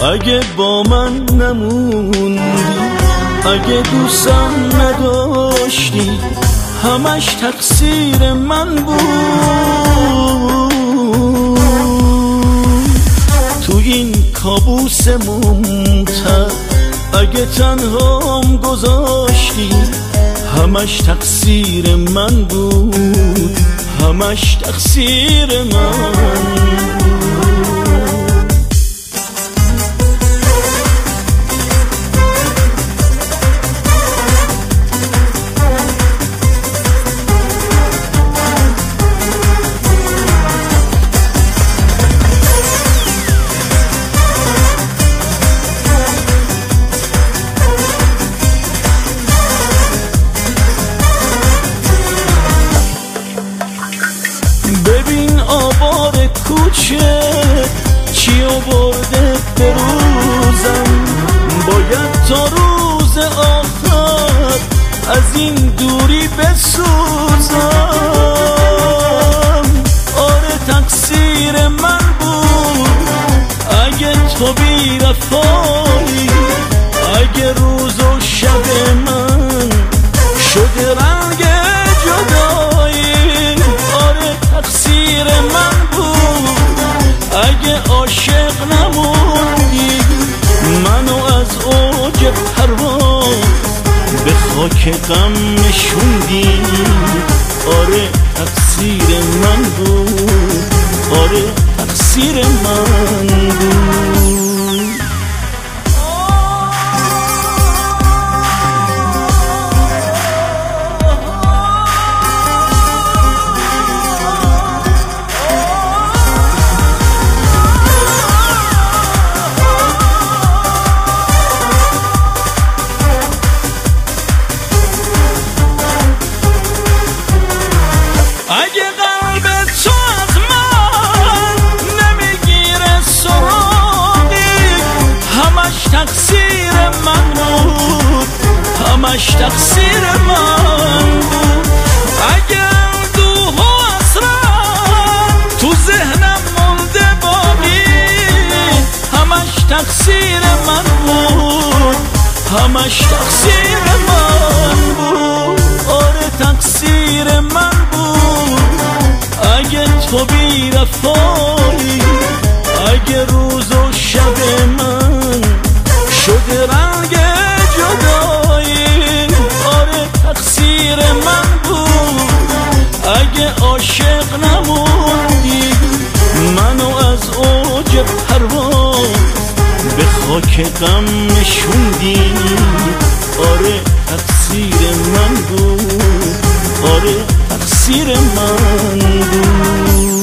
اگه با من نموندی، اگه دوستم نداشتی، همش تقصیر من بود. تو این کابوس ممتد اگه تنهام گذاشتی، همش تقصیر من بود، همش تقصیر من. ببین آوار کوچه چی آورده به روزم، باید تا روز آخر از این دوری بسوزم. آره تقصیر من بود اگه تو بی وفایی، اگه روز و شب من شده رنگ جدایی. آره تقصیر من بود اگه عاشق نموندی، منو از اوج پرواز به خاک غم نشوندی. آره تقصیر من بود، آره تقصیر من بود. اگه قلب تو از من نمیگیره سراغی، همش تقصیر من بود، همش تقصیر من بود. اگه اندوه و حسرت تو ذهنم مونده باقی، همش تقصیر من بود، همش تقصیر من بود. آره تقصیر من بود اگه تو بی وفایی، اگه روز و شب من شده رنگ جدایی. آره تقصیر من بود اگه عاشق نموندی، منو از اوج پرواز به خاک غم نشوندی. آره تقصیر من بود، آره تقصیر من بود.